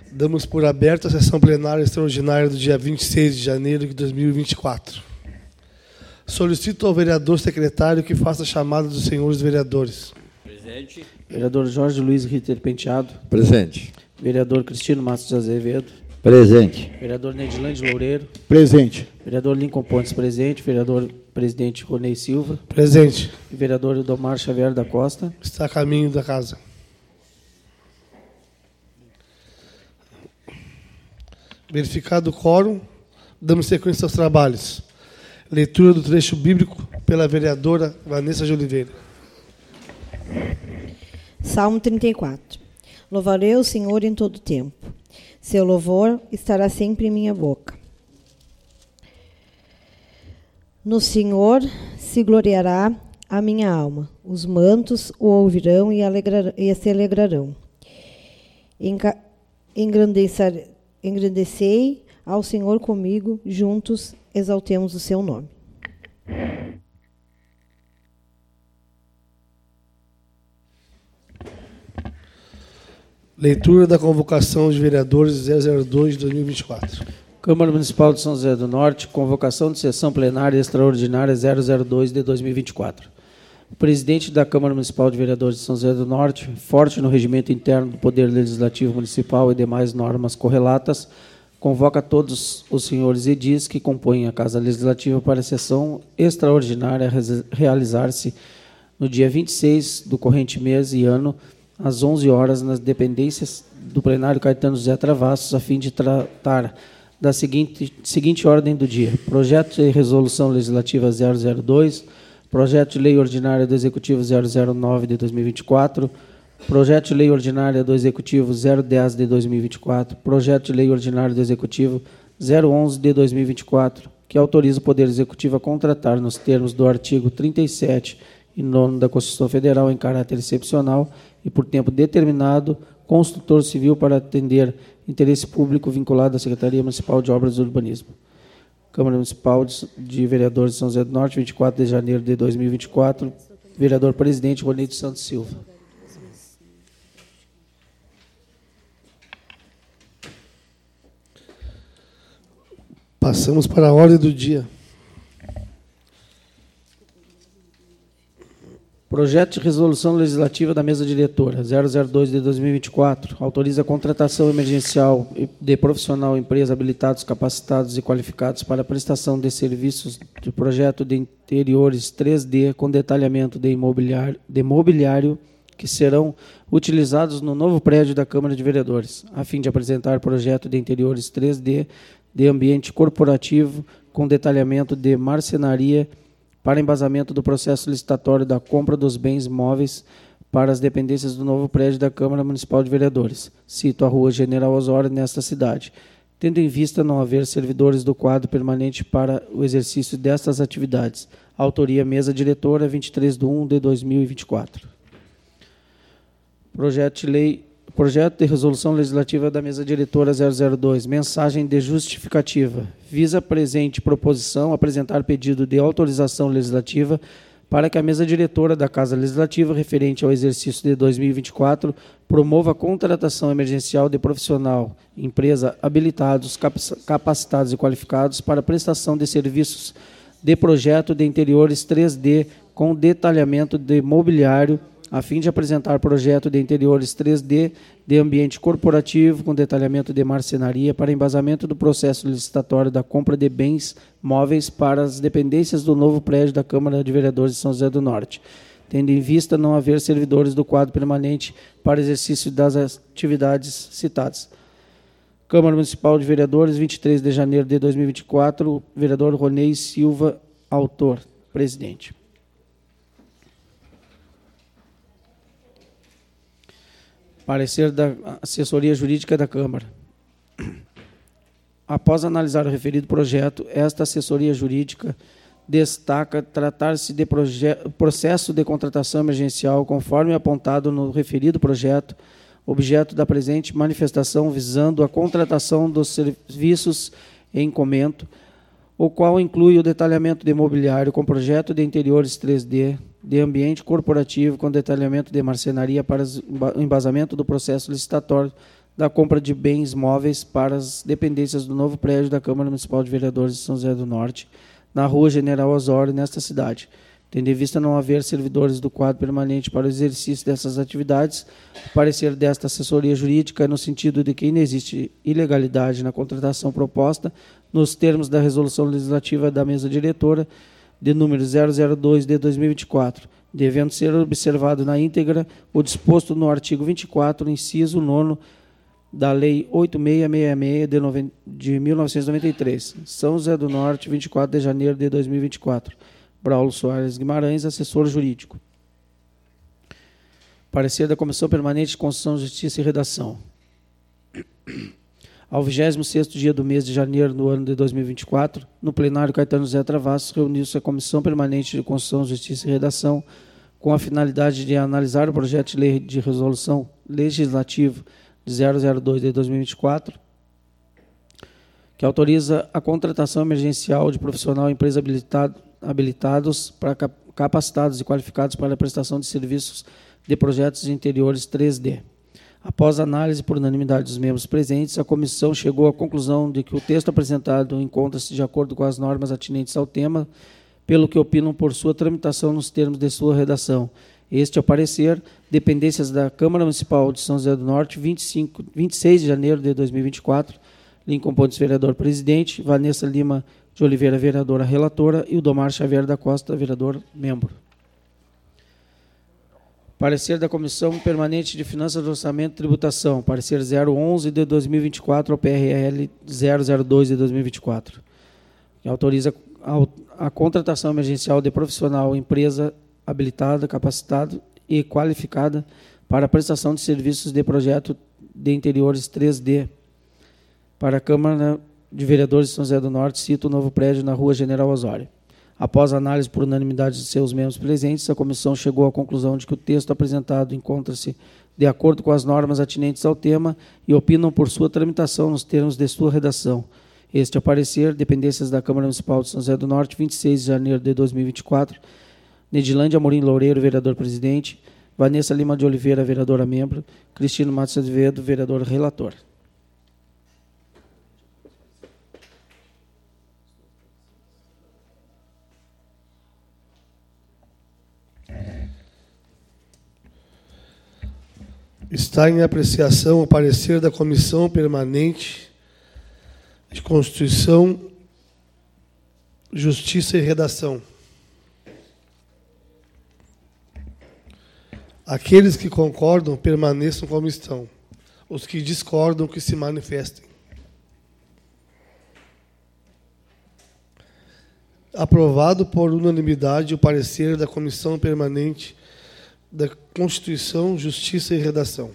Damos por aberta a sessão plenária extraordinária do dia 26 de janeiro de 2024. Solicito ao vereador secretário que faça a chamada dos senhores vereadores. Presente. Vereador Jorge Luiz Ritter Penteado. Presente. Vereador Cristino Matos de Azevedo. Presente. Vereador Nedilande Loureiro. Presente. Vereador Lincoln Pontes, presente. Vereador presidente Ronei Silva. Presente. E vereador Edomar Xavier da Costa. Está a caminho da casa. Verificado o quórum, damos sequência aos trabalhos. Leitura do trecho bíblico pela vereadora Vanessa de Oliveira. Salmo 34. Louvarei o Senhor em todo tempo. Seu louvor estará sempre em minha boca. No Senhor se gloriará a minha alma. Os mantos o ouvirão e se alegrarão. Engrandecei ao Senhor comigo, juntos exaltemos o seu nome. Leitura da convocação de vereadores 002 de 2024. Câmara Municipal de São José do Norte, convocação de sessão plenária extraordinária 002 de 2024. O presidente da Câmara Municipal de Vereadores de São José do Norte, forte no regimento interno do Poder Legislativo Municipal e demais normas correlatas, convoca todos os senhores edis que compõem a Casa Legislativa para a sessão extraordinária a realizar-se no dia 26 do corrente mês e ano, às 11 horas, nas dependências do plenário Caetano José Travassos, a fim de tratar da seguinte ordem do dia: projeto de resolução legislativa 002, projeto de lei ordinária do Executivo 009 de 2024, projeto de lei ordinária do Executivo 010 de 2024, projeto de lei ordinária do Executivo 011 de 2024, que autoriza o Poder Executivo a contratar, nos termos do artigo 37 e 9 da Constituição Federal, em caráter excepcional e por tempo determinado, construtor civil para atender interesse público vinculado à Secretaria Municipal de Obras e Urbanismo. Câmara Municipal de Vereadores de São José do Norte, 24 de janeiro de 2024, vereador presidente Ronei dos Santos Silva. Passamos para a ordem do dia. Projeto de resolução legislativa da mesa diretora 002 de 2024 autoriza a contratação emergencial de profissional empresa habilitados, capacitados e qualificados para a prestação de serviços de projeto de interiores 3D com detalhamento de mobiliário que serão utilizados no novo prédio da Câmara de Vereadores, a fim de apresentar projeto de interiores 3D de ambiente corporativo com detalhamento de marcenaria para embasamento do processo licitatório da compra dos bens móveis para as dependências do novo prédio da Câmara Municipal de Vereadores. Cito a Rua General Osório, nesta cidade, tendo em vista não haver servidores do quadro permanente para o exercício destas atividades. Autoria mesa diretora, 23 de 1 de 2024. Projeto de resolução legislativa da mesa diretora 002, mensagem de justificativa. Visa presente proposição apresentar pedido de autorização legislativa para que a mesa diretora da Casa Legislativa, referente ao exercício de 2024, promova a contratação emergencial de profissional, empresa habilitados, capacitados e qualificados para prestação de serviços de projeto de interiores 3D com detalhamento de mobiliário, a fim de apresentar projeto de interiores 3D de ambiente corporativo com detalhamento de marcenaria para embasamento do processo licitatório da compra de bens móveis para as dependências do novo prédio da Câmara de Vereadores de São José do Norte, tendo em vista não haver servidores do quadro permanente para exercício das atividades citadas. Câmara Municipal de Vereadores, 23 de janeiro de 2024, vereador Ronei Silva, autor, presidente. Parecer da assessoria jurídica da Câmara. Após analisar o referido projeto, esta assessoria jurídica destaca tratar-se de processo de contratação emergencial conforme apontado no referido projeto, objeto da presente manifestação visando a contratação dos serviços em comento, o qual inclui o detalhamento de mobiliário com projeto de interiores 3D, de ambiente corporativo com detalhamento de marcenaria para o embasamento do processo licitatório da compra de bens móveis para as dependências do novo prédio da Câmara Municipal de Vereadores de São José do Norte, na Rua General Osório, nesta cidade. Tendo em vista não haver servidores do quadro permanente para o exercício dessas atividades, o parecer desta assessoria jurídica é no sentido de que não existe ilegalidade na contratação proposta nos termos da resolução legislativa da mesa diretora de número 002 de 2024, devendo ser observado na íntegra o disposto no artigo 24, inciso 9 da Lei 8666 de 1993, São José do Norte, 24 de janeiro de 2024. Braulio Soares Guimarães, assessor jurídico. Parecer da Comissão Permanente de Constituição, Justiça e Redação. Ao 26º dia do mês de janeiro do ano de 2024, no plenário Caetano José Travassos, reuniu-se a Comissão Permanente de Constituição, Justiça e Redação com a finalidade de analisar o projeto de lei de resolução legislativo de 002 de 2024, que autoriza a contratação emergencial de profissional em empresa habilitados para capacitados e qualificados para a prestação de serviços de projetos de interiores 3D. Após análise por unanimidade dos membros presentes, a comissão chegou à conclusão de que o texto apresentado encontra-se de acordo com as normas atinentes ao tema, pelo que opinam por sua tramitação nos termos de sua redação. Este, ao parecer, dependências da Câmara Municipal de São José do Norte, 26 de janeiro de 2024, Lincoln Pontes, vereador presidente, Vanessa Lima de Oliveira, vereadora relatora, e o Domar Xavier da Costa, vereador membro. Parecer da Comissão Permanente de Finanças, Orçamento e Tributação, parecer 011 de 2024 ao PRL 002 de 2024, que autoriza a contratação emergencial de profissional, empresa habilitada, capacitada e qualificada para a prestação de serviços de projeto de interiores 3D para a Câmara de Vereadores de São José do Norte, cita o novo prédio na Rua General Osório. Após análise por unanimidade de seus membros presentes, a comissão chegou à conclusão de que o texto apresentado encontra-se de acordo com as normas atinentes ao tema e opinam por sua tramitação nos termos de sua redação. Este, a parecer, dependências da Câmara Municipal de São José do Norte, 26 de janeiro de 2024, Nedilândia Amorim Loureiro, vereador-presidente, Vanessa Lima de Oliveira, vereadora membro, Cristino Matos Azevedo, vereador relator. Está em apreciação o parecer da Comissão Permanente de Constituição, Justiça e Redação. Aqueles que concordam, permaneçam como estão. Os que discordam, que se manifestem. Aprovado por unanimidade o parecer da Comissão Permanente da Constituição, Justiça e Redação.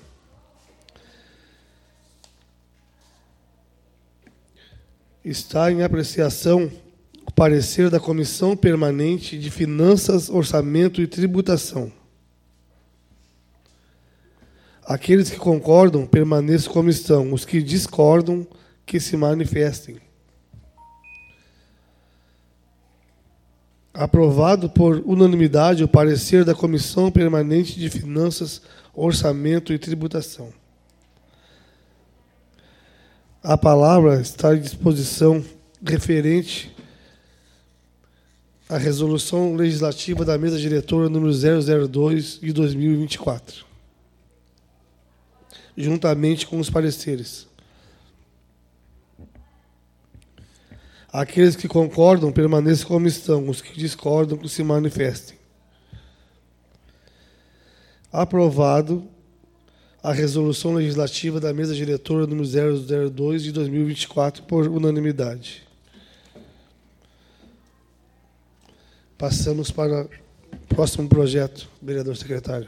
Está em apreciação o parecer da Comissão Permanente de Finanças, Orçamento e Tributação. Aqueles que concordam, permaneçam como estão. Os que discordam, que se manifestem. Aprovado por unanimidade o parecer da Comissão Permanente de Finanças, Orçamento e Tributação. A palavra está à disposição referente à resolução legislativa da mesa diretora número 002 de 2024, juntamente com os pareceres. Aqueles que concordam, permaneçam como estão. Os que discordam, que se manifestem. Aprovado a resolução legislativa da mesa diretora número 002 de 2024 por unanimidade. Passamos para o próximo projeto, vereador secretário.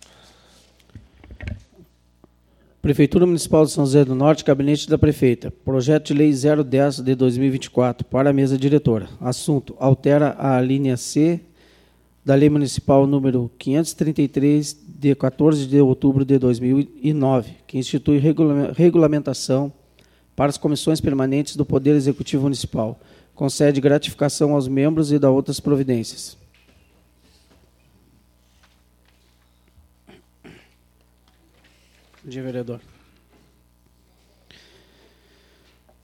Prefeitura Municipal de São José do Norte, Gabinete da Prefeita. Projeto de Lei 010 de 2024 para a mesa diretora. Assunto: altera a linha C da Lei Municipal número 533 de 14 de outubro de 2009, que institui regulamentação para as comissões permanentes do Poder Executivo Municipal. Concede gratificação aos membros e dá outras providências. Bom dia, vereador.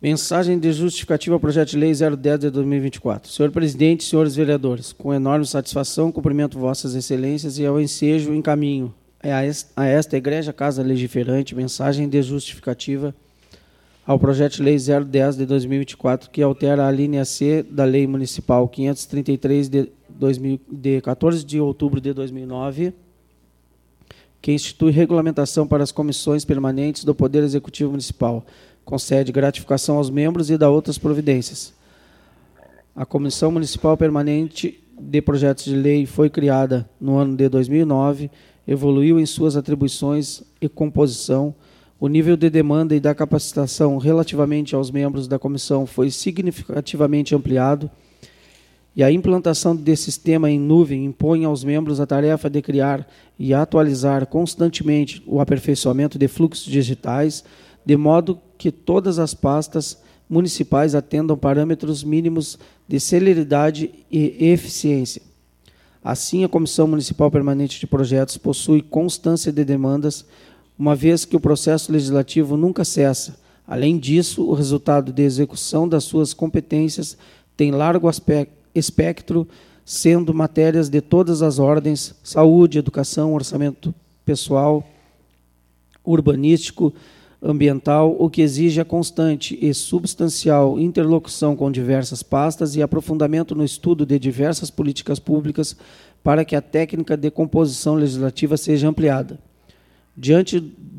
Mensagem de justificativa ao projeto de lei 010 de 2024. Senhor presidente, senhores vereadores, com enorme satisfação, cumprimento vossas excelências e ao ensejo encaminho a esta egregia casa legiferante mensagem de justificativa ao projeto de lei 010 de 2024, que altera a linha C da Lei Municipal 533 de 14 de outubro de 2009, que institui regulamentação para as comissões permanentes do Poder Executivo Municipal, concede gratificação aos membros e dá outras providências. A Comissão Municipal Permanente de Projetos de Lei foi criada no ano de 2009, evoluiu em suas atribuições e composição. O nível de demanda e da capacitação relativamente aos membros da comissão foi significativamente ampliado e a implantação de sistema em nuvem impõe aos membros a tarefa de criar e atualizar constantemente o aperfeiçoamento de fluxos digitais, de modo que todas as pastas municipais atendam parâmetros mínimos de celeridade e eficiência. Assim, a Comissão Municipal Permanente de Projetos possui constância de demandas, uma vez que o processo legislativo nunca cessa. Além disso, o resultado de execução das suas competências tem largo espectro, sendo matérias de todas as ordens: saúde, educação, orçamento pessoal, urbanístico, ambiental, o que exige a constante e substancial interlocução com diversas pastas e aprofundamento no estudo de diversas políticas públicas para que a técnica de composição legislativa seja ampliada. Diante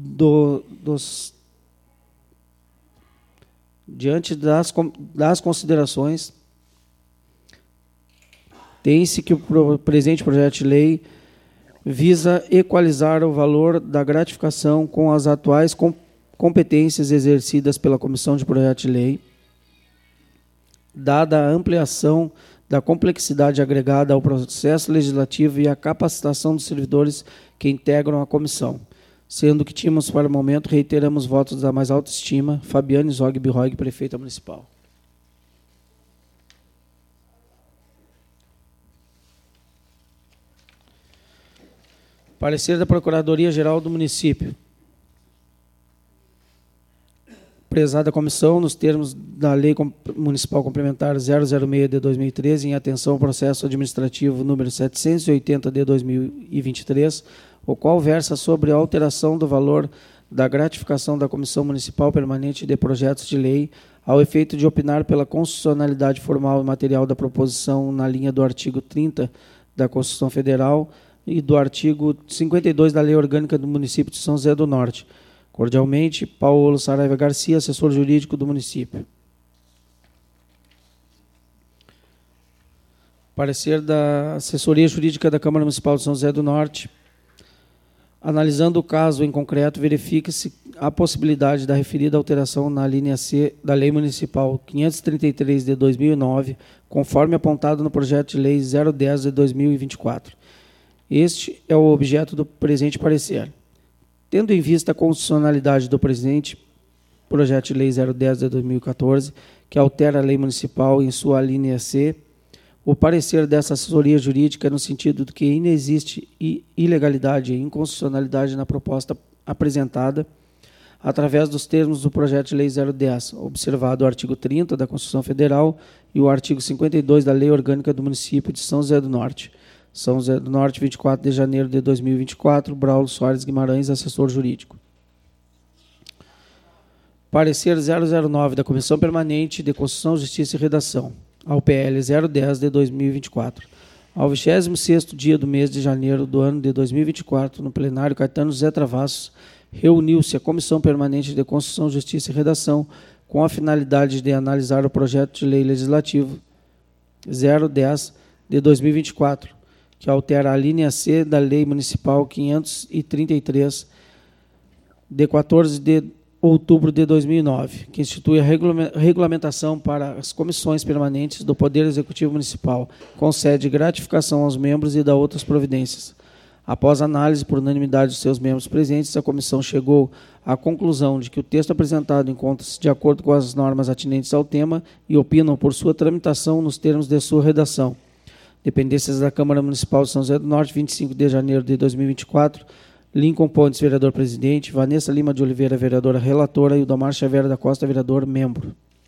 das considerações, tem-se que o presente projeto de lei visa equalizar o valor da gratificação com as atuais competências exercidas pela Comissão de Projeto de Lei, dada a ampliação da complexidade agregada ao processo legislativo e a capacitação dos servidores que integram a comissão. Sendo que tínhamos, para o momento, reiteramos votos da mais alta estima, Fabiane Zog Birroig, prefeita municipal. Parecer da Procuradoria-Geral do Município. Prezada comissão, nos termos da Lei Municipal Complementar 006 de 2013, em atenção ao processo administrativo número 780 de 2023, o qual versa sobre a alteração do valor da gratificação da Comissão Municipal Permanente de Projetos de Lei, ao efeito de opinar pela constitucionalidade formal e material da proposição na linha do artigo 30 da Constituição Federal e do artigo 52 da Lei Orgânica do Município de São José do Norte. Cordialmente, Paulo Saraiva Garcia, assessor jurídico do município. Parecer da Assessoria Jurídica da Câmara Municipal de São José do Norte. Analisando o caso em concreto, verifica-se a possibilidade da referida alteração na linha C da Lei Municipal 533 de 2009, conforme apontado no projeto de lei 010 de 2024. Este é o objeto do presente parecer. Tendo em vista a constitucionalidade do presente projeto de lei 010 de 2014, que altera a lei municipal em sua linha C, o parecer dessa assessoria jurídica é no sentido de que inexiste ilegalidade e inconstitucionalidade na proposta apresentada através dos termos do projeto de lei 010, observado o artigo 30 da Constituição Federal e o artigo 52 da Lei Orgânica do Município de São José do Norte. São José do Norte, 24 de janeiro de 2024, Braulio Soares Guimarães, assessor jurídico. Parecer 009 da Comissão Permanente de Constituição, Justiça e Redação, ao PL 010 de 2024. Ao 26º dia do mês de janeiro do ano de 2024, no plenário Caetano José Travassos, reuniu-se a Comissão Permanente de Constituição, Justiça e Redação com a finalidade de analisar o projeto de lei legislativo 010 de 2024, que altera a linha C da Lei Municipal 533, de 14 de outubro de 2009, que institui a regulamentação para as comissões permanentes do Poder Executivo Municipal, concede gratificação aos membros e dá outras providências. Após análise por unanimidade dos seus membros presentes, a comissão chegou à conclusão de que o texto apresentado encontra-se de acordo com as normas atinentes ao tema e opinam por sua tramitação nos termos de sua redação. Dependências da Câmara Municipal de São José do Norte, 25 de janeiro de 2024, Lincoln Pontes, vereador-presidente, Vanessa Lima de Oliveira, vereadora relatora, e o Domar Xavier da Costa, vereador membro.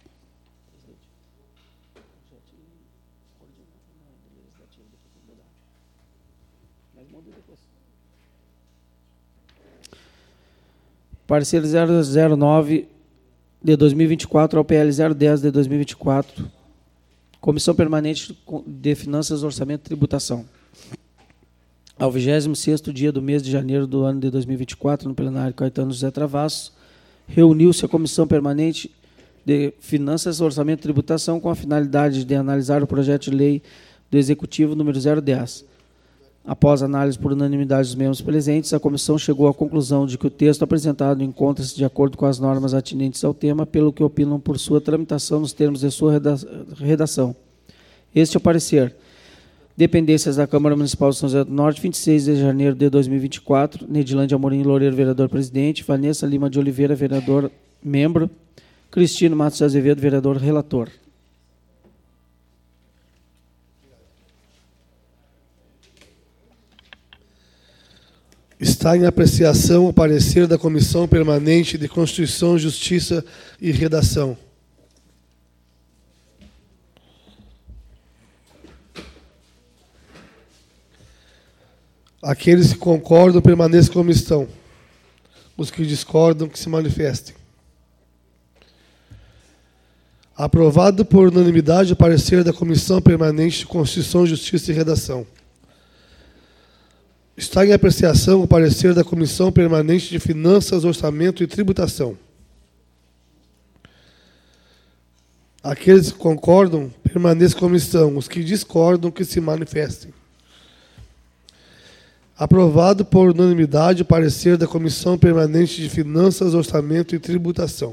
Parecer 009 de 2024 ao PL 010 de 2024. Comissão Permanente de Finanças, Orçamento e Tributação. Ao 26º dia do mês de janeiro do ano de 2024, no plenário Caetano José Travassos, reuniu-se a Comissão Permanente de Finanças, Orçamento e Tributação com a finalidade de analisar o projeto de lei do Executivo número 010. Após análise por unanimidade dos membros presentes, a comissão chegou à conclusão de que o texto apresentado encontra-se de acordo com as normas atinentes ao tema, pelo que opinam por sua tramitação nos termos de sua redação. Este é o parecer. Dependências da Câmara Municipal de São José do Norte, 26 de janeiro de 2024, Nedilândia Amorim Loureiro, vereador-presidente, Vanessa Lima de Oliveira, vereador-membro, Cristino Matos de Azevedo, vereador-relator. Está em apreciação o parecer da Comissão Permanente de Constituição, Justiça e Redação. Aqueles que concordam, permaneçam como estão. Os que discordam, que se manifestem. Aprovado por unanimidade o parecer da Comissão Permanente de Constituição, Justiça e Redação. Está em apreciação o parecer da Comissão Permanente de Finanças, Orçamento e Tributação. Aqueles que concordam, permaneçam como estão. Os que discordam, que se manifestem. Aprovado por unanimidade o parecer da Comissão Permanente de Finanças, Orçamento e Tributação.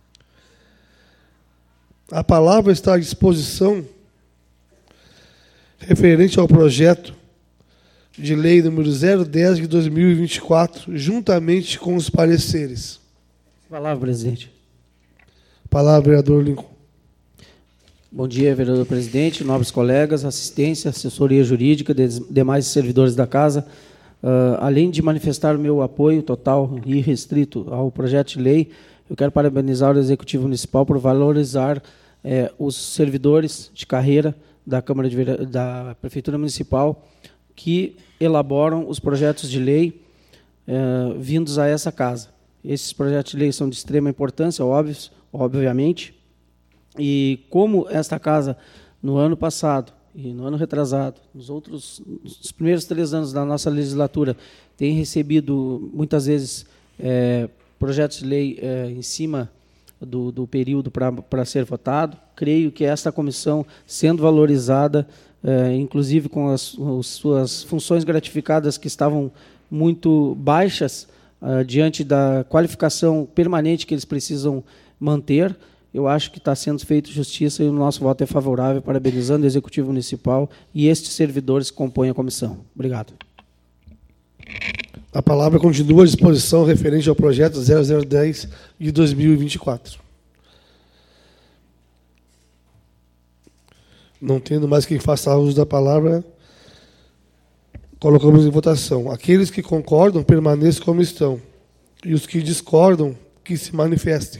A palavra está à disposição referente ao projeto de lei número 010 de 2024, juntamente com os pareceres. Palavra, presidente. Palavra, vereador Lincoln. Bom dia, vereador-presidente, nobres colegas, assistência, assessoria jurídica, demais servidores da casa. Além de manifestar o meu apoio total e restrito ao projeto de lei, eu quero parabenizar o Executivo Municipal por valorizar os servidores de carreira da da Prefeitura Municipal que elaboram os projetos de lei vindos a essa casa. Esses projetos de lei são de extrema importância, obviamente, e como esta casa, no ano passado e no ano retrasado, nos primeiros 3 anos da nossa legislatura, tem recebido, muitas vezes, projetos de lei em cima do período para ser votado, creio que esta comissão, sendo valorizada, inclusive com as suas funções gratificadas que estavam muito baixas, diante da qualificação permanente que eles precisam manter, eu acho que está sendo feita justiça e o nosso voto é favorável, parabenizando o Executivo Municipal e estes servidores que compõem a comissão. Obrigado. A palavra continua à disposição referente ao projeto 0010 de 2024. Não tendo mais quem faça uso da palavra, colocamos em votação. Aqueles que concordam, permaneçam como estão. E os que discordam, que se manifestem.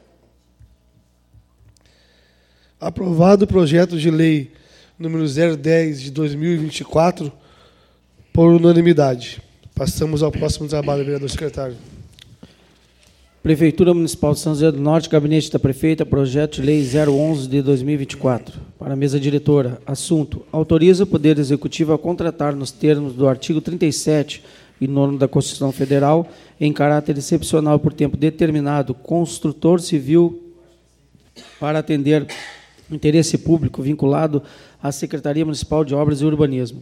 Aprovado o projeto de lei número 010 de 2024 por unanimidade. Passamos ao próximo trabalho, vereador secretário. Prefeitura Municipal de São José do Norte, Gabinete da Prefeita, projeto de lei 011 de 2024. Para a mesa diretora, assunto: autoriza o Poder Executivo a contratar, nos termos do artigo 37 e 9º da Constituição Federal, em caráter excepcional por tempo determinado, construtor civil para atender o interesse público vinculado à Secretaria Municipal de Obras e Urbanismo.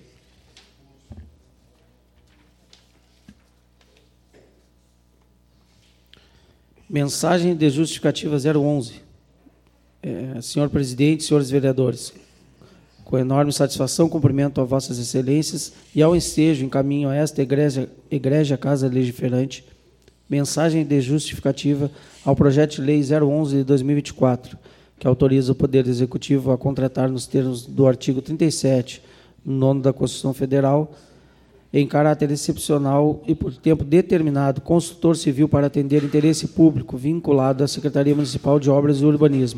Mensagem de justificativa 011. Senhor presidente, senhores vereadores, com enorme satisfação cumprimento a vossas excelências e ao ensejo encaminho a esta egrégia Casa Legiferante mensagem de justificativa ao projeto de lei 011 de 2024, que autoriza o Poder Executivo a contratar, nos termos do artigo 37, 9º da Constituição Federal, em caráter excepcional e por tempo determinado, consultor civil para atender interesse público vinculado à Secretaria Municipal de Obras e Urbanismo.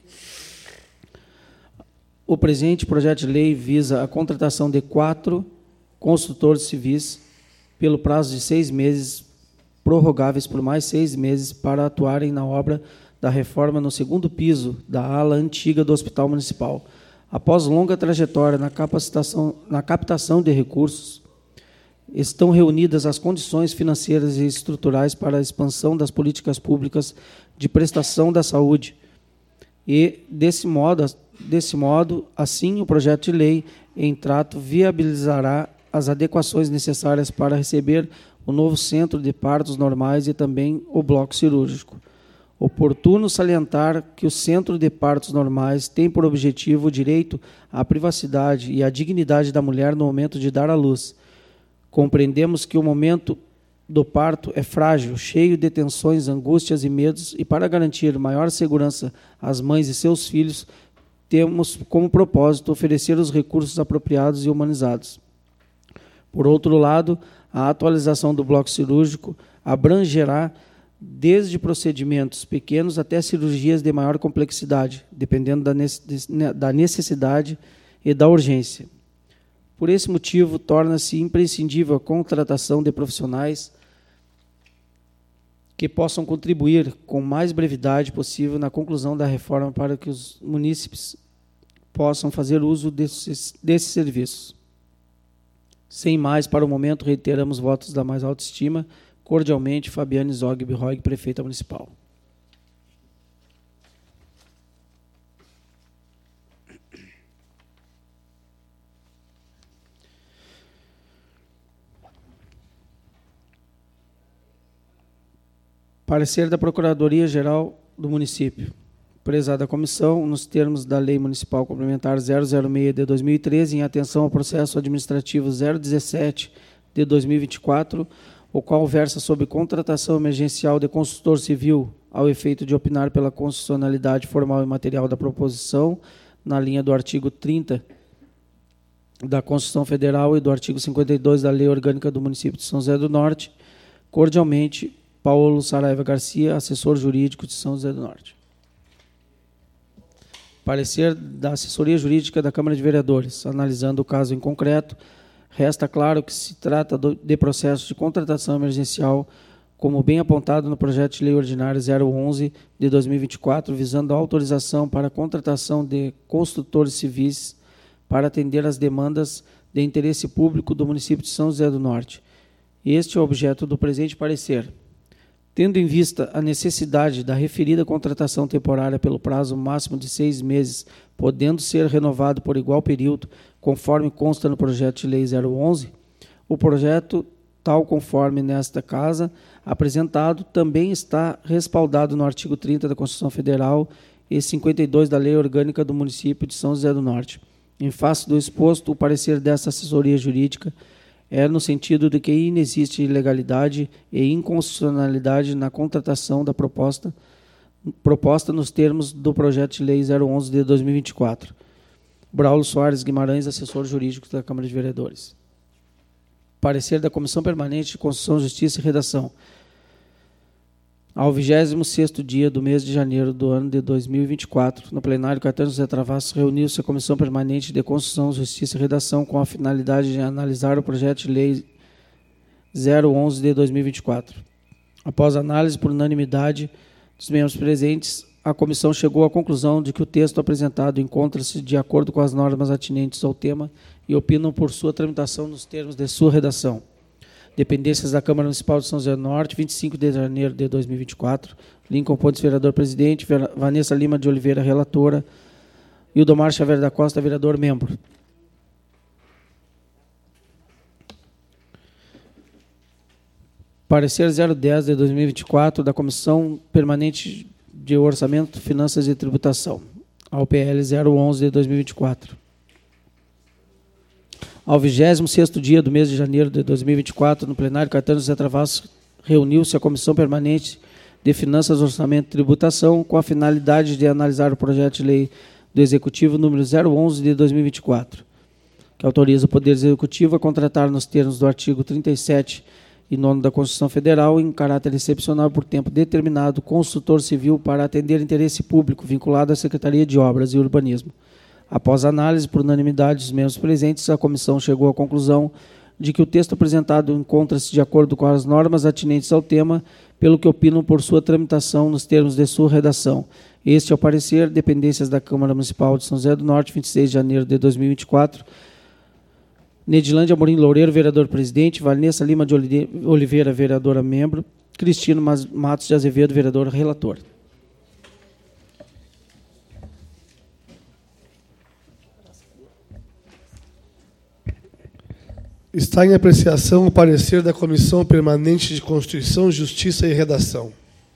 O presente projeto de lei visa a contratação de 4 consultores civis pelo prazo de 6 meses prorrogáveis por mais 6 meses para atuarem na obra da reforma no segundo piso da ala antiga do Hospital Municipal. Após longa trajetória na captação de recursos, estão reunidas as condições financeiras e estruturais para a expansão das políticas públicas de prestação da saúde. E, desse modo, assim, o projeto de lei em trato viabilizará as adequações necessárias para receber o novo centro de partos normais e também o bloco cirúrgico. Oportuno salientar que o centro de partos normais tem por objetivo o direito à privacidade e à dignidade da mulher no momento de dar à luz. Compreendemos que o momento do parto é frágil, cheio de tensões, angústias e medos, e para garantir maior segurança às mães e seus filhos, temos como propósito oferecer os recursos apropriados e humanizados. Por outro lado, a atualização do bloco cirúrgico abrangerá desde procedimentos pequenos até cirurgias de maior complexidade, dependendo da necessidade e da urgência. Por esse motivo, torna-se imprescindível a contratação de profissionais que possam contribuir com mais brevidade possível na conclusão da reforma para que os munícipes possam fazer uso desses serviços. Sem mais, para o momento, reiteramos votos da mais alta estima. Cordialmente, Fabiane Zogby Roig, Prefeita Municipal. Parecer da Procuradoria-Geral do Município. Prezada comissão, nos termos da Lei Municipal Complementar 006 de 2013, em atenção ao processo administrativo 017 de 2024, o qual versa sobre contratação emergencial de consultor civil ao efeito de opinar pela constitucionalidade formal e material da proposição, na linha do artigo 30 da Constituição Federal e do artigo 52 da Lei Orgânica do Município de São José do Norte, cordialmente, Paulo Saraiva Garcia, assessor jurídico de São José do Norte. Parecer da Assessoria Jurídica da Câmara de Vereadores. Analisando o caso em concreto, resta claro que se trata de processo de contratação emergencial, como bem apontado no projeto de lei ordinário 011 de 2024, visando a autorização para a contratação de construtores civis para atender às demandas de interesse público do município de São José do Norte. Este é o objeto do presente parecer. Tendo em vista a necessidade da referida contratação temporária pelo prazo máximo de 6 meses, podendo ser renovado por igual período, conforme consta no projeto de lei 011, o projeto, tal conforme nesta casa apresentado, também está respaldado no artigo 30 da Constituição Federal e 52 da Lei Orgânica do Município de São José do Norte. Em face do exposto, o parecer desta assessoria jurídica é no sentido de que inexiste ilegalidade e inconstitucionalidade na contratação da proposta nos termos do projeto de lei 011 de 2024. Braulio Soares Guimarães, assessor jurídico da Câmara de Vereadores. Parecer da Comissão Permanente de Constituição, Justiça e Redação. Ao 26º dia do mês de janeiro do ano de 2024, no plenário Caetano José Travassos, reuniu-se a Comissão Permanente de Constituição, Justiça e Redação com a finalidade de analisar o projeto de lei 011 de 2024. Após análise por unanimidade dos membros presentes, a comissão chegou à conclusão de que o texto apresentado encontra-se de acordo com as normas atinentes ao tema e opinam por sua tramitação nos termos de sua redação. Dependências da Câmara Municipal de São José do Norte, 25 de janeiro de 2024. Lincoln Pontes, vereador-presidente. Vanessa Lima de Oliveira, relatora. E o Domar Xavier da Costa, vereador-membro. Parecer 010 de 2024 da Comissão Permanente de Orçamento, Finanças e Tributação. Ao PL 011 de 2024. Ao 26º dia do mês de janeiro de 2024, no plenário Caetano José Travassos, reuniu-se a Comissão Permanente de Finanças, Orçamento e Tributação com a finalidade de analisar o projeto de lei do Executivo número 011 de 2024, que autoriza o Poder Executivo a contratar nos termos do artigo 37 e 9 da Constituição Federal, em caráter excepcional por tempo determinado, consultor civil para atender interesse público vinculado à Secretaria de Obras e Urbanismo. Após análise por unanimidade dos membros presentes, a comissão chegou à conclusão de que o texto apresentado encontra-se de acordo com as normas atinentes ao tema, pelo que opinam por sua tramitação nos termos de sua redação. Este é o parecer, dependências da Câmara Municipal de São José do Norte, 26 de janeiro de 2024. Nedilândia Amorim Loureiro, vereador-presidente. Vanessa Lima de Oliveira, vereadora-membro. Cristino Matos de Azevedo, vereador-relator. Está em apreciação o parecer da Comissão Permanente de Constituição, Justiça e Redação.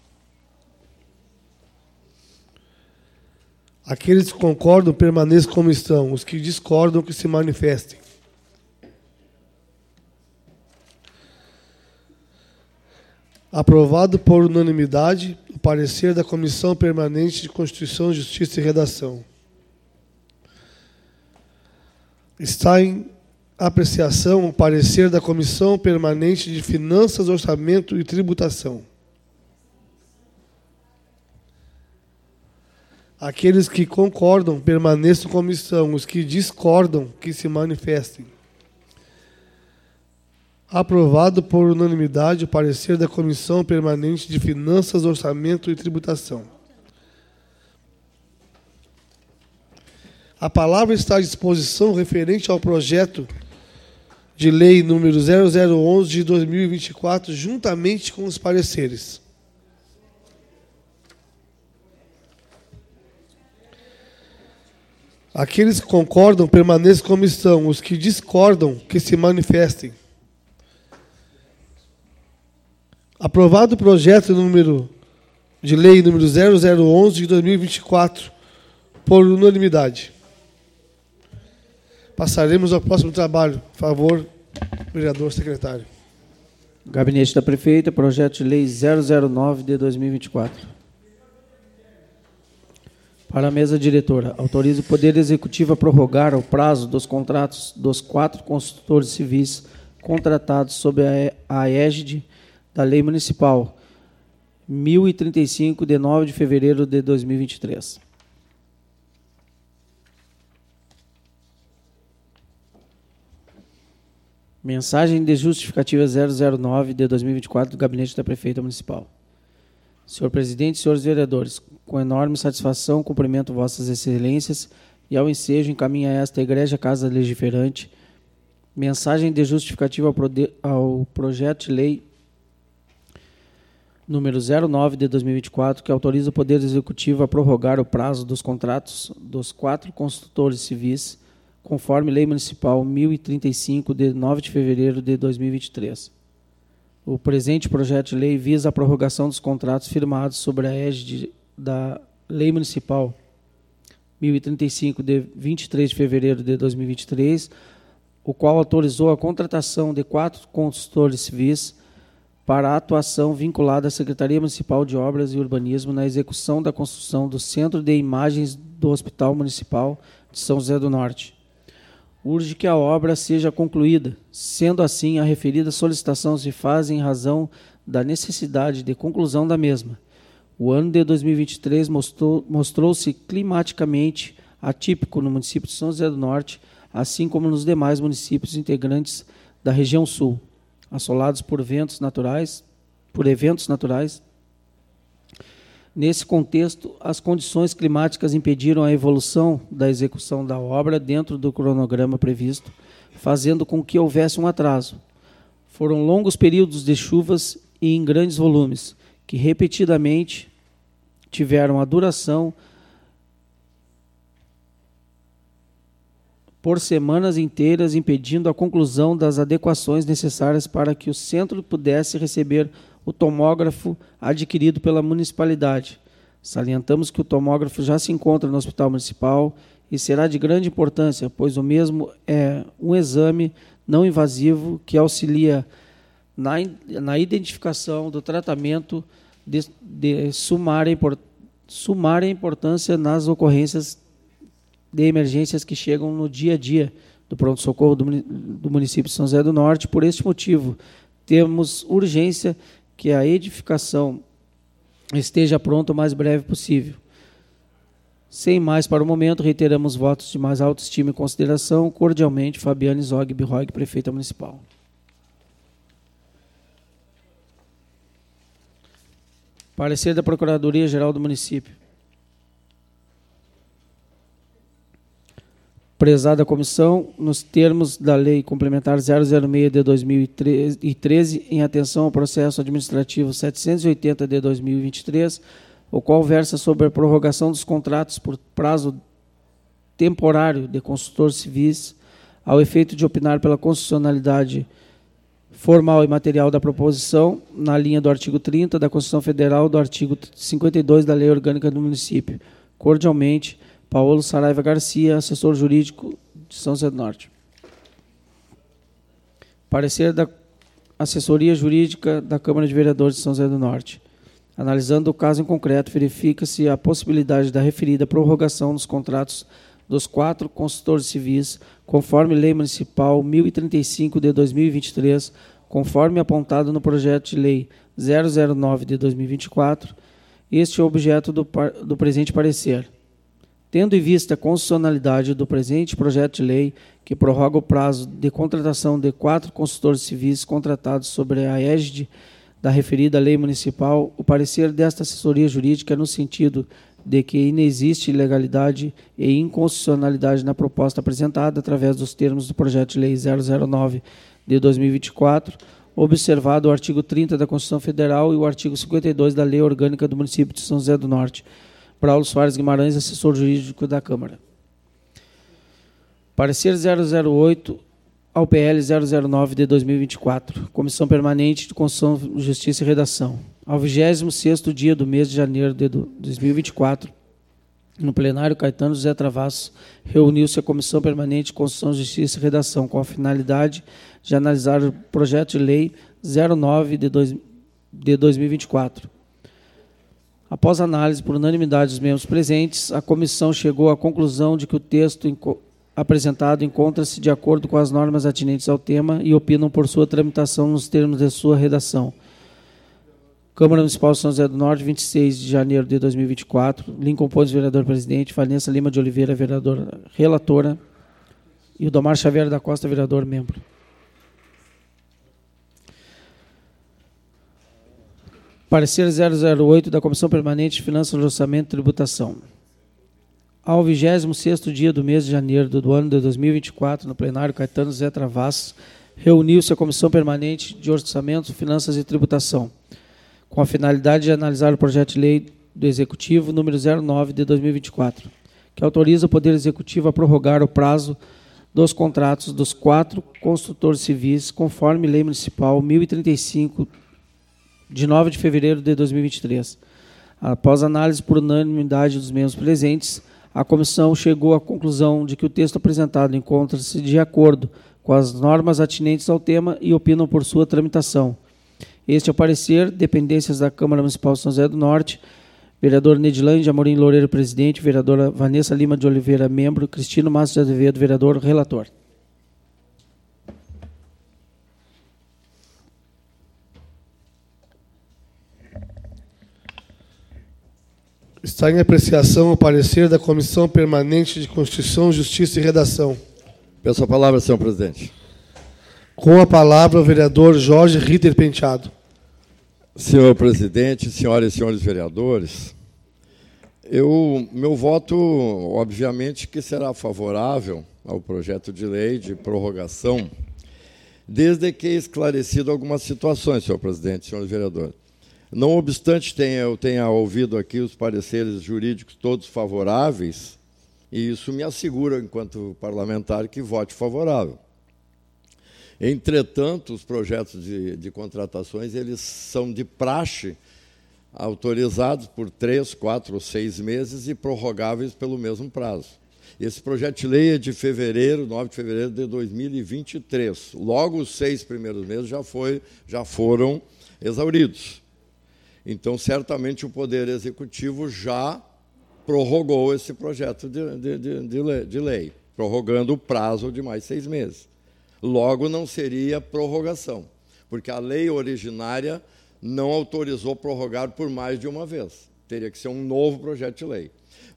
Aqueles que concordam, permaneçam como estão. Os que discordam, que se manifestem. Aprovado por unanimidade o parecer da Comissão Permanente de Constituição, Justiça e Redação. Está em apreciação o parecer da Comissão Permanente de Finanças, Orçamento e Tributação. Aqueles que concordam, permaneçam como estão. Os que discordam, que se manifestem. Aprovado por unanimidade o parecer da Comissão Permanente de Finanças, Orçamento e Tributação. A palavra está à disposição referente ao projeto de lei número 0011 de 2024, juntamente com os pareceres. Aqueles que concordam, permaneçam como estão. Os que discordam, que se manifestem. Aprovado o projeto de lei número 0011 de 2024, por unanimidade. Passaremos ao próximo trabalho. Por favor, vereador secretário. Gabinete da Prefeita, projeto de lei 009 de 2024. Para a mesa diretora, autoriza o Poder Executivo a prorrogar o prazo dos contratos dos 4 consultores civis contratados sob a égide da Lei Municipal 1035, de 9 de fevereiro de 2023. Mensagem de justificativa 009 de 2024 do Gabinete da Prefeita Municipal. Senhor Presidente, senhores vereadores, com enorme satisfação cumprimento vossas excelências e ao ensejo encaminha esta Egrégia Casa Legiferante mensagem de justificativa ao projeto de lei número 09 de 2024, que autoriza o Poder Executivo a prorrogar o prazo dos contratos dos 4 consultores civis, conforme Lei Municipal 1035, de 9 de fevereiro de 2023. O presente projeto de lei visa a prorrogação dos contratos firmados sobre a égide da Lei Municipal 1035, de 23 de fevereiro de 2023, o qual autorizou a contratação de 4 consultores civis para a atuação vinculada à Secretaria Municipal de Obras e Urbanismo na execução da construção do Centro de Imagens do Hospital Municipal de São José do Norte. Urge que a obra seja concluída. Sendo assim, a referida solicitação se faz em razão da necessidade de conclusão da mesma. O ano de 2023 mostrou-se climaticamente atípico no município de São José do Norte, assim como nos demais municípios integrantes da região sul, assolados por eventos naturais. Nesse contexto, as condições climáticas impediram a evolução da execução da obra dentro do cronograma previsto, fazendo com que houvesse um atraso. Foram longos períodos de chuvas e em grandes volumes, que repetidamente tiveram a duração por semanas inteiras, impedindo a conclusão das adequações necessárias para que o centro pudesse receber o tomógrafo adquirido pela municipalidade. Salientamos que o tomógrafo já se encontra no Hospital Municipal e será de grande importância, pois o mesmo é um exame não invasivo que auxilia na identificação do tratamento de sumária importância nas ocorrências de emergências que chegam no dia a dia do pronto-socorro do município de São José do Norte. Por este motivo, temos urgência que a edificação esteja pronta o mais breve possível. Sem mais para o momento, reiteramos votos de mais autoestima e consideração. Cordialmente, Fabiane Zog Birroig, Prefeita Municipal. Parecer da Procuradoria-Geral do Município. Prezada comissão, nos termos da Lei Complementar 006 de 2013, em atenção ao processo administrativo 780 de 2023, o qual versa sobre a prorrogação dos contratos por prazo temporário de consultores civis, ao efeito de opinar pela constitucionalidade formal e material da proposição, na linha do artigo 30 da Constituição Federal, do artigo 52 da Lei Orgânica do Município. Cordialmente, Paulo Saraiva Garcia, assessor jurídico de São José do Norte. Parecer da Assessoria Jurídica da Câmara de Vereadores de São José do Norte. Analisando o caso em concreto, verifica-se a possibilidade da referida prorrogação dos contratos dos 4 consultores civis, conforme Lei Municipal 1035 de 2023, conforme apontado no projeto de Lei 009 de 2024, este é o objeto do presente parecer. Tendo em vista a constitucionalidade do presente projeto de lei, que prorroga o prazo de contratação de 4 consultores civis contratados sobre a égide da referida lei municipal, o parecer desta assessoria jurídica é no sentido de que inexiste ilegalidade e inconstitucionalidade na proposta apresentada através dos termos do projeto de lei 009 de 2024, observado o artigo 30 da Constituição Federal e o artigo 52 da Lei Orgânica do Município de São José do Norte. Braulio Soares Guimarães, assessor jurídico da Câmara. Parecer 008 ao PL 009 de 2024, Comissão Permanente de Constituição, Justiça e Redação. Ao 26º dia do mês de janeiro de 2024, no plenário Caetano José Travassos, reuniu-se a Comissão Permanente de Constituição, Justiça e Redação, com a finalidade de analisar o projeto de lei 09 de 2024. Após análise por unanimidade dos membros presentes, a comissão chegou à conclusão de que o texto apresentado encontra-se de acordo com as normas atinentes ao tema e opinam por sua tramitação nos termos de sua redação. Câmara Municipal de São José do Norte, 26 de janeiro de 2024. Lincoln Pontes, vereador-presidente. Vanessa Lima de Oliveira, vereadora relatora. E o Domar Xavier da Costa, vereador-membro. Parecer 008 da Comissão Permanente de Finanças, Orçamento e Tributação. Ao 26º dia do mês de janeiro do ano de 2024, no plenário Caetano José Travassos, reuniu-se a Comissão Permanente de Orçamento, Finanças e Tributação, com a finalidade de analisar o projeto de lei do Executivo número 09 de 2024, que autoriza o Poder Executivo a prorrogar o prazo dos contratos dos 4 construtores civis, conforme Lei Municipal 1035, de 9 de fevereiro de 2023. Após análise por unanimidade dos membros presentes, a comissão chegou à conclusão de que o texto apresentado encontra-se de acordo com as normas atinentes ao tema e opinam por sua tramitação. Este é o parecer, dependências da Câmara Municipal de São José do Norte, vereador Nedilane de Amorim Loureiro, presidente, vereadora Vanessa Lima de Oliveira, membro, Cristino Márcio de Azevedo, vereador, relator. Está em apreciação o parecer da Comissão Permanente de Constituição, Justiça e Redação. Peço a palavra, senhor presidente. Com a palavra, o vereador Jorge Ritter Penteado. Senhor presidente, senhoras e senhores vereadores, meu voto, obviamente, que será favorável ao projeto de lei de prorrogação, desde que esclarecido algumas situações, senhor presidente, senhores vereadores. Não obstante eu tenha ouvido aqui os pareceres jurídicos todos favoráveis, e isso me assegura, enquanto parlamentar, que vote favorável. Entretanto, os projetos de contratações, eles são de praxe, autorizados por 3, 4 ou 6 meses e prorrogáveis pelo mesmo prazo. Esse projeto de lei é de 9 de fevereiro de 2023. Logo, os 6 primeiros meses já foram exauridos. Então, certamente, o Poder Executivo já prorrogou esse projeto de lei, prorrogando o prazo de mais 6 meses. Logo, não seria prorrogação, porque a lei originária não autorizou prorrogar por mais de uma vez. Teria que ser um novo projeto de lei.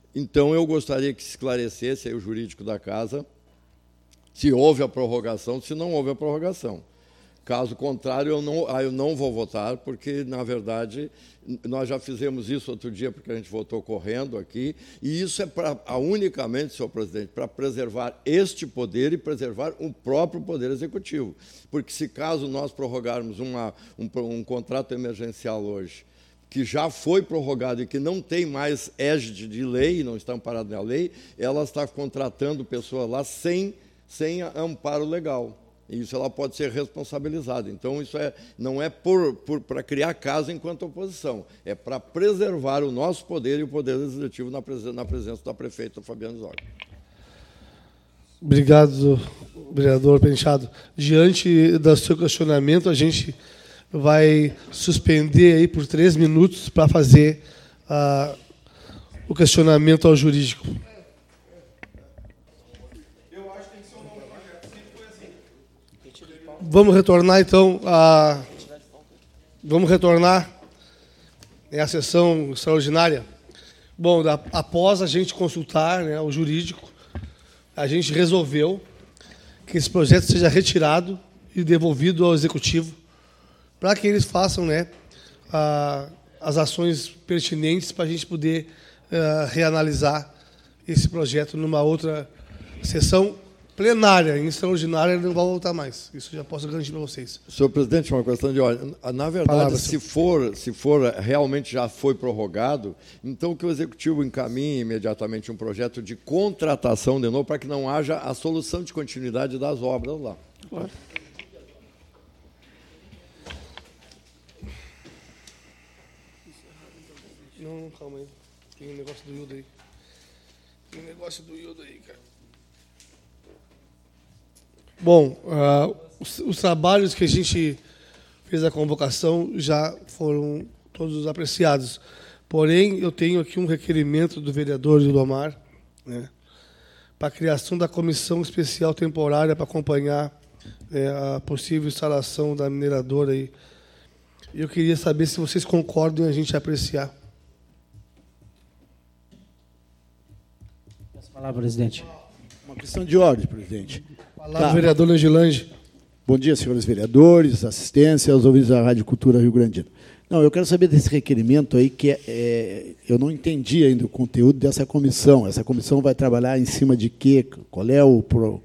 Então, eu gostaria que se esclarecesse aí o jurídico da casa se houve a prorrogação, se não houve a prorrogação. Caso contrário, eu não vou votar, porque, na verdade, nós já fizemos isso outro dia, porque a gente votou correndo aqui, e isso é unicamente, senhor presidente, para preservar este poder e preservar o próprio Poder Executivo. Porque se caso nós prorrogarmos um contrato emergencial hoje, que já foi prorrogado e que não tem mais égide de lei, não está amparado na lei, ela está contratando pessoas lá sem amparo legal. E isso ela pode ser responsabilizada. Então, isso não é para criar caso enquanto oposição, é para preservar o nosso poder e o Poder Legislativo na presença da prefeita Fabiana Zogby. Obrigado, vereador Penteado. Diante do seu questionamento, a gente vai suspender aí por 3 minutos para fazer o questionamento ao jurídico. Vamos retornar, então, à sessão extraordinária. Bom, após a gente consultar, né, o jurídico, a gente resolveu que esse projeto seja retirado e devolvido ao Executivo para que eles façam, né, as ações pertinentes para a gente poder reanalisar esse projeto numa outra sessão plenária. Em extraordinária ele não vai voltar mais. Isso já posso garantir para vocês. Senhor presidente, uma questão de ordem. Na verdade, se for realmente já foi prorrogado, então que o Executivo encaminhe imediatamente um projeto de contratação de novo para que não haja a solução de continuidade das obras lá. Claro. Não, calma aí. Tem um negócio do Hildo aí. Cara. Bom, os trabalhos que a gente fez a convocação já foram todos apreciados. Porém, eu tenho aqui um requerimento do vereador Gildomar, né, para a criação da comissão especial temporária para acompanhar a possível instalação da mineradora aí. Eu queria saber se vocês concordam em a gente apreciar. Posso falar, presidente? Uma questão de ordem, presidente. Palavra, vereador Langilange. Bom dia, senhores vereadores, assistência, aos ouvintes da Rádio Cultura Rio Grandino. Não, eu quero saber desse requerimento aí, que eu não entendi ainda o conteúdo dessa comissão. Essa comissão vai trabalhar em cima de quê? Qual é o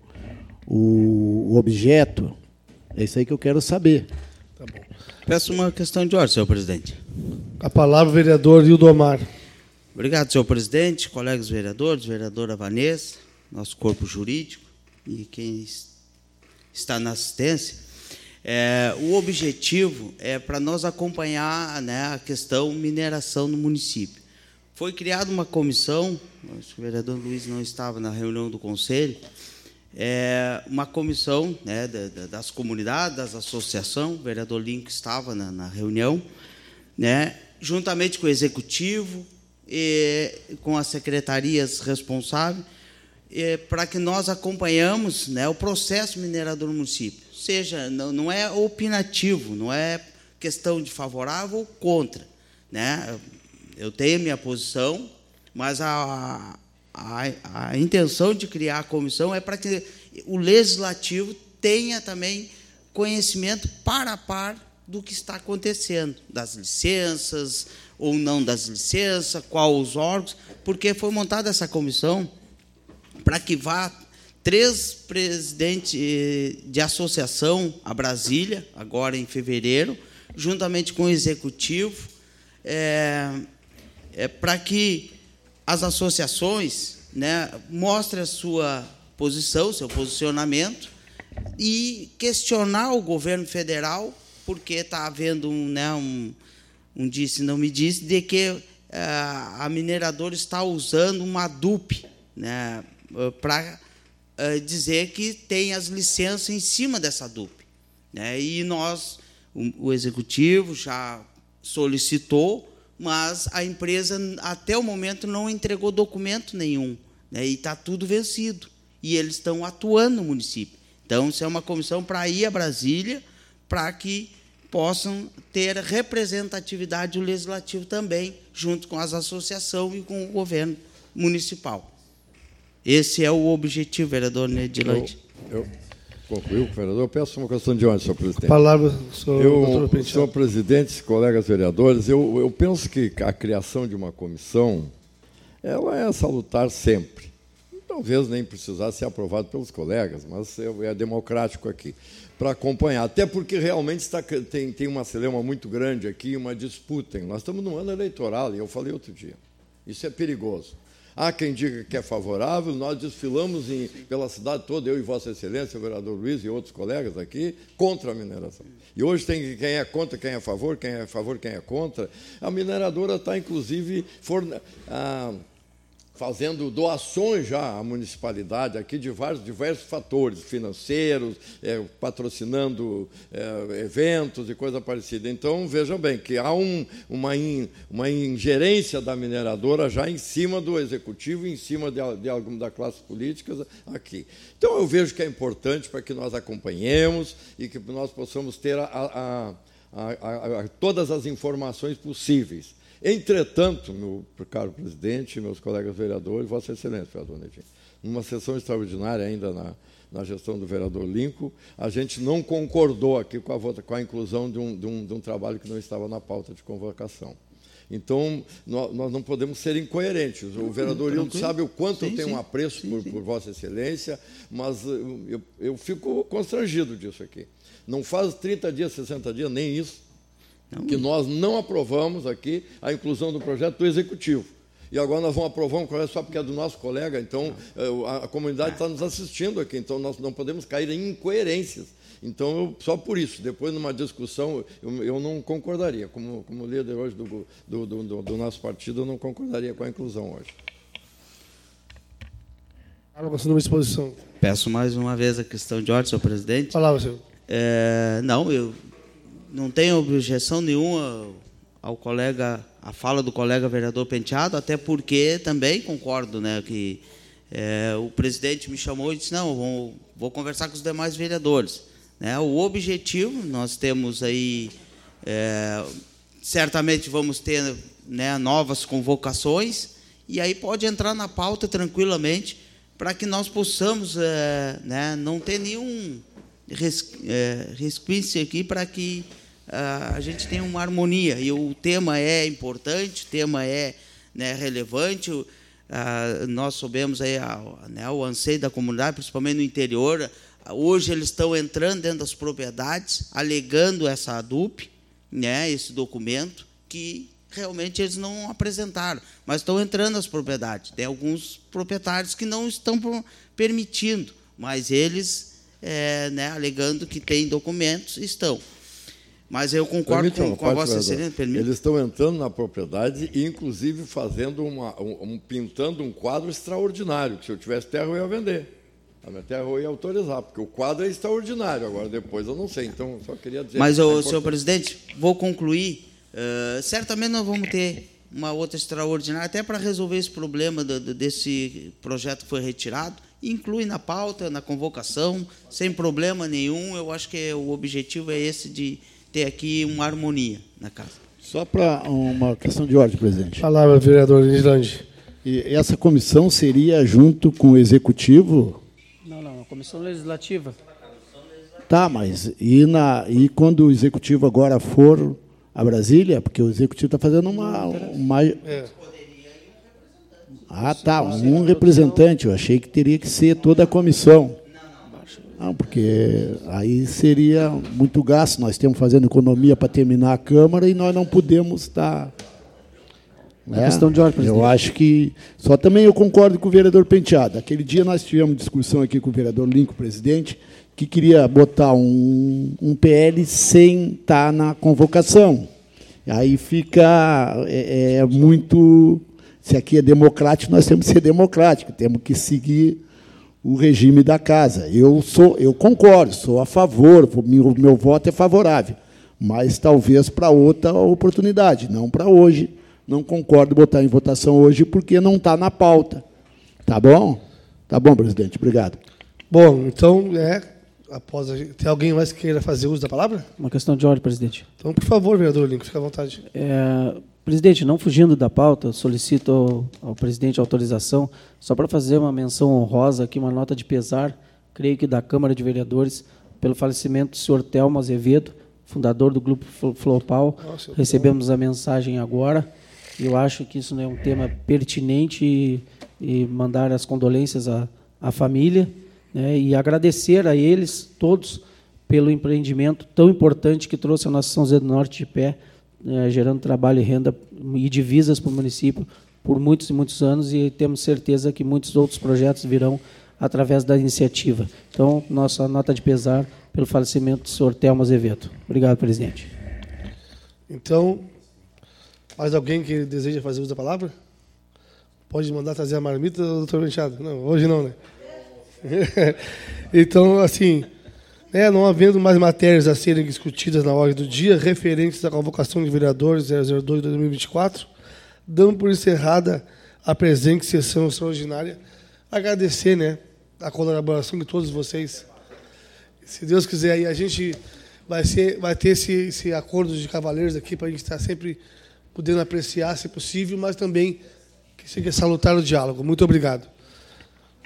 objeto? É isso aí que eu quero saber. Tá bom. Peço uma questão de ordem, senhor presidente. A palavra, vereador Hildomar. Obrigado, senhor presidente, colegas vereadores, vereadora Vanessa, nosso corpo jurídico e quem está na assistência. O objetivo é para nós acompanhar, né, a questão mineração no município. Foi criada uma comissão, acho que o vereador Luiz não estava na reunião do conselho, uma comissão, né, das comunidades, das associações, o vereador Lincoln estava na reunião, né, juntamente com o executivo e com as secretarias responsáveis, para que nós acompanhamos, né, o processo minerador no município. Ou seja, não é opinativo, não é questão de favorável ou contra, né? Eu tenho a minha posição, mas a intenção de criar a comissão é para que o legislativo tenha também conhecimento par a par do que está acontecendo, das licenças ou não das licenças, qual os órgãos, porque foi montada essa comissão para que vá 3 presidentes de associação a Brasília, agora em fevereiro, juntamente com o executivo, para que as associações, né, mostrem a sua posição, seu posicionamento, e questionar o governo federal, porque está havendo um disse não me disse, de que a mineradora está usando uma DUP, né, para dizer que tem as licenças em cima dessa DUP, né? E o executivo já solicitou, mas a empresa até o momento não entregou documento nenhum, né? E está tudo vencido. E eles estão atuando no município. Então, isso é uma comissão para ir a Brasília, para que possam ter representatividade do legislativo também, junto com as associações e com o governo municipal. Esse é o objetivo, vereador Nedilante. Eu concluí, vereador. Eu peço uma questão de ordem, senhor presidente. Palavra, doutor Penteado. Senhor presidente, colegas vereadores, eu penso que a criação de uma comissão ela é salutar sempre. Talvez nem precisasse ser aprovado pelos colegas, mas é democrático aqui, para acompanhar. Até porque realmente tem uma celeuma muito grande aqui, uma disputa. Nós estamos num ano eleitoral, e eu falei outro dia. Isso é perigoso. Há quem diga que é favorável, nós desfilamos pela cidade toda, eu e Vossa Excelência, o vereador Luiz e outros colegas aqui, contra a mineração. E hoje tem quem é contra, quem é a favor, quem é contra. A mineradora está, inclusive, fazendo doações já à municipalidade aqui de diversos fatores financeiros, patrocinando eventos e coisa parecida. Então, vejam bem, que há uma ingerência da mineradora já em cima do executivo, em cima de alguma das classes políticas aqui. Então, eu vejo que é importante para que nós acompanhemos e que nós possamos ter todas as informações possíveis. Entretanto, meu caro presidente, meus colegas vereadores, Vossa Excelência, vereador Netinho, numa sessão extraordinária ainda na gestão do vereador Lincoln, a gente não concordou aqui com a inclusão de um trabalho que não estava na pauta de convocação. Então, nós não podemos ser incoerentes. O vereador Hildo sabe o quanto eu tenho um apreço por Vossa Excelência, mas eu fico constrangido disso aqui. Não faz 30 dias, 60 dias, nem isso, que nós não aprovamos aqui a inclusão do projeto do Executivo. E agora nós vamos aprovar um projeto só porque é do nosso colega, então a comunidade está nos assistindo aqui, então nós não podemos cair em incoerências. Então, só por isso, depois numa discussão, eu não concordaria, como líder hoje do nosso partido, eu não concordaria com a inclusão hoje. Palavra, senhor, exposição. Peço mais uma vez a questão de ordem, senhor presidente. Palavra, senhor. Não, eu não tenho objeção nenhuma ao colega, à fala do colega vereador Penteado, até porque também concordo, né, que o presidente me chamou e disse, não, vou conversar com os demais vereadores. Né, o objetivo, nós temos aí, certamente vamos ter, né, novas convocações, e aí pode entrar na pauta tranquilamente, para que nós possamos né, não ter nenhum resquício aqui, para que a gente tem uma harmonia, e o tema é importante, o tema é, né, relevante, nós soubemos aí né, o anseio da comunidade, principalmente no interior. Hoje eles estão entrando dentro das propriedades, alegando essa ADUP, né, esse documento, que realmente eles não apresentaram, mas estão entrando nas propriedades. Tem alguns proprietários que não estão permitindo, mas eles, né, alegando que têm documentos, estão. Mas eu concordo com a Vossa Excelência. Eles estão entrando na propriedade e, inclusive, fazendo pintando um quadro extraordinário, que se eu tivesse terra eu ia vender. A minha terra eu ia autorizar, porque o quadro é extraordinário. Agora, depois, eu não sei. Então, só queria dizer... Mas, senhor presidente, vou concluir. Certamente nós vamos ter uma outra extraordinária, até para resolver esse problema desse projeto que foi retirado. Inclui na pauta, na convocação, sem problema nenhum. Eu acho que o objetivo é esse de ter aqui uma harmonia na casa. Só para uma questão de ordem, presidente. Palavra, vereador Islande. E essa comissão seria junto com o Executivo? Não, a Comissão Legislativa. Tá, mas e quando o Executivo agora for a Brasília? Porque o Executivo está fazendo uma... Ah, tá, um representante. Eu achei que teria que ser toda a comissão. Não, porque aí seria muito gasto. Nós estamos fazendo economia para terminar a Câmara e nós não podemos estar... É questão de ordem, presidente. Eu acho que... Só também eu concordo com o vereador Penteado. Aquele dia nós tivemos discussão aqui com o vereador Lincoln, presidente, que queria botar um PL sem estar na convocação. Aí fica muito... Se aqui é democrático, nós temos que ser democráticos, temos que seguir o regime da casa. Eu concordo, sou a favor, o meu voto é favorável, mas talvez para outra oportunidade, não para hoje. Não concordo botar em votação hoje porque não está na pauta. Tá bom? Tá bom, presidente. Obrigado. Bom, então, tem alguém mais que queira fazer uso da palavra? Uma questão de ordem, presidente. Então, por favor, vereador Lincoln, fique à vontade. Presidente, não fugindo da pauta, solicito ao presidente autorização, só para fazer uma menção honrosa aqui, uma nota de pesar, creio que da Câmara de Vereadores, pelo falecimento do senhor Telmo Azevedo, fundador do Grupo Flopal. Recebemos a mensagem agora. Eu acho que isso não é um tema pertinente e mandar as condolências à família, né, e agradecer a eles todos pelo empreendimento tão importante que trouxe a nossa São José do Norte de pé, gerando trabalho e renda e divisas para o município por muitos e muitos anos, e temos certeza que muitos outros projetos virão através da iniciativa. Então, nossa nota de pesar pelo falecimento do senhor Telmo Azevedo. Obrigado, presidente. Então, mais alguém que deseja fazer uso da palavra? Pode mandar trazer a marmita, doutor Machado? Não, hoje não, né? Então, assim, não havendo mais matérias a serem discutidas na ordem do dia, referentes à convocação de vereadores 002 de 2024, dando por encerrada a presente sessão extraordinária. Agradecer, né, a colaboração de todos vocês. Se Deus quiser, aí a gente vai ter esse acordo de cavaleiros aqui para a gente estar sempre podendo apreciar, se possível, mas também que seja salutar o diálogo. Muito obrigado.